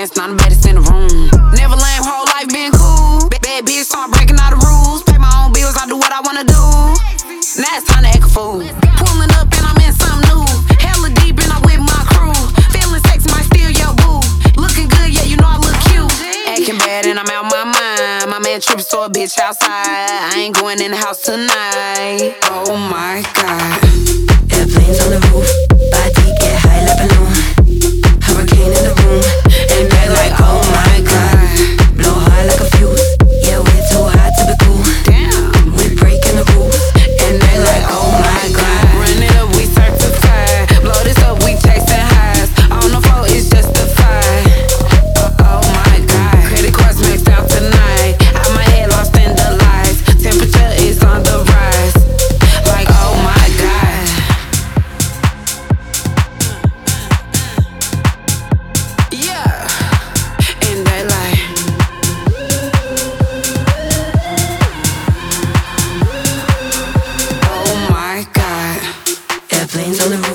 dance, not the baddest in the room. Never lame, whole life been cool. Bad bitch, so I'm breaking all the rules. Pay my own bills, I do what I wanna do. Now it's time to act a fool. Pulling up and I'm in something new. Hella deep and I'm with my crew. Feeling sexy, might steal your boo. Looking good, yeah, you know I look cute. Acting bad and I'm out my mind. My man tripping, so a bitch outside. I ain't going in the house tonight. Oh my God. Airplanes on the roof, body get high like balloon. Hurricane in the room, and they like, oh my God. Blow high like a fuse, yeah, we're too hot to be cool. Damn. We breaking the rules, and they like, oh my God. Run it up, we certified. Blow this up, we chasing highs. On the floor, it's justified. Oh my God. Credit cards maxed out tonight. Out my head, lost in the lights. Temperature is on the rise. Like, oh my God. Yeah. And they like, Airplanes on the roof.